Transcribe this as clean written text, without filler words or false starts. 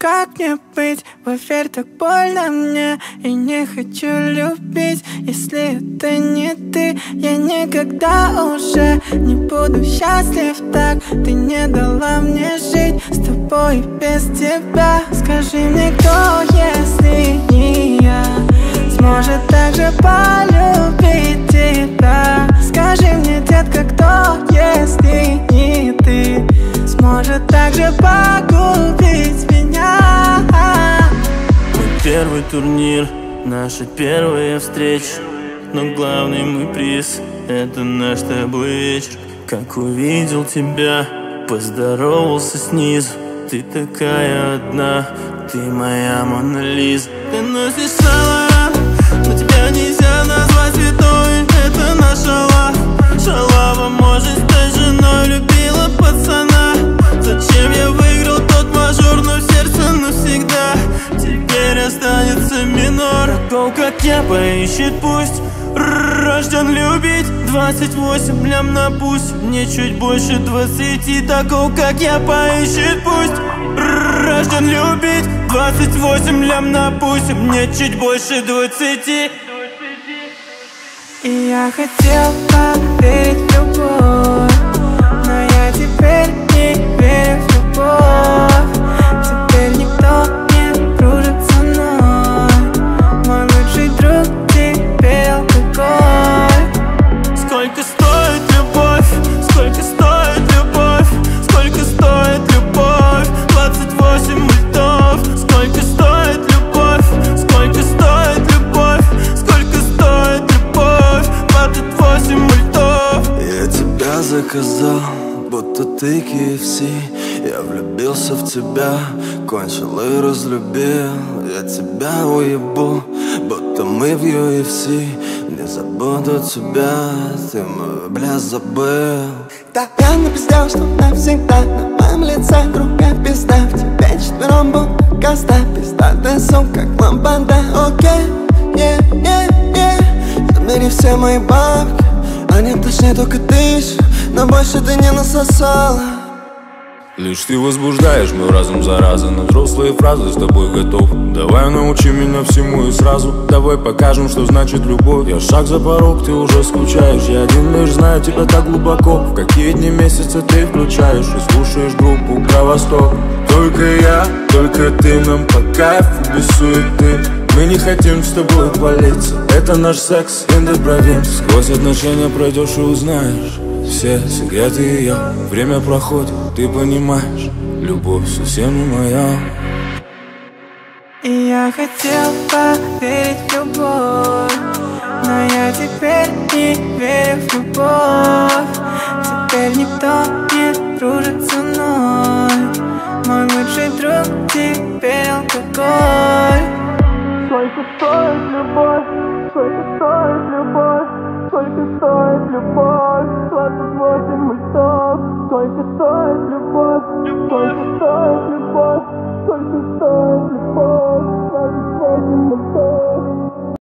как мне быть? Поверь, так больно мне, и не хочу любить. Если это не ты, я никогда уже не буду счастлив так. Ты не дала мне жить с тобой и без тебя. Скажи мне, кто, если не я, сможет так же полюбить тебя? Скажи мне, детка, кто, если не ты, сможет так же погубить меня? Мой первый турнир, наша первая встреча, но главный мой приз — это наш с тобой вечер. Как увидел тебя, поздоровался снизу. Ты такая одна, ты моя Мона Лиза. Ты носишь шалом, но тебя нельзя назвать святой. Это наша лав, шалава может стать женой. Любила пацана, зачем я выиграл тот мажор? Но в сердце навсегда теперь останется минор. Такого, как я, поищет пусть, рожден любить. 28 лям на пусть, мне чуть больше 20. Такого, как я, поищет пусть, рожден любить. 28 лям на пусть, мне чуть больше 20. И я хотел поверить в любовь, но я теперь не верю в любовь. Теперь никто не дружит со мной. Мой лучший друг теперь алкоголь. Сколько стоит любовь? Сколько стоит любовь? Сколько стоит любовь? 28 мультов. Сколько стоит любовь? Сколько стоит любовь? Сколько стоит любовь? 28 мультов. Я тебя заказал, будто ты KFC. Я влюбился в тебя, кончил и разлюбил. Я тебя уебу, будто мы в UFC. Не забуду тебя, ты мой, бля, забыл. Да, я напиздел, что навсегда на моем лице другая пизда. В тебе четвером будто козда, пиздатая сумка, как ламбада. Окей, забери все мои бабки, они точнее только тысячи, но больше ты не насосала. Лишь ты возбуждаешь мой разум, зараза. На взрослые фразы с тобой готов. Давай научи меня всему и сразу. Давай покажем, что значит любовь. Я шаг за порог, ты уже скучаешь. Я один лишь знаю тебя так глубоко. В какие дни месяца ты включаешь и слушаешь группу про Восток. Только я, только ты, нам по кайфу без суеты. Мы не хотим с тобой палиться. Это наш секс in the province. Сквозь отношения пройдешь и узнаешь все секреты ее. Время проходит, ты понимаешь, любовь совсем не моя. И я хотел поверить в любовь, но я теперь не верю в любовь. Теперь никто не дружит со мной. Мой лучший друг теперь алкоголь. Сколько стоит любовь? Сколько стоит любовь? Сколько стоит любовь? 28 мультов. Сколько стоит любовь? Сколько стоит любовь?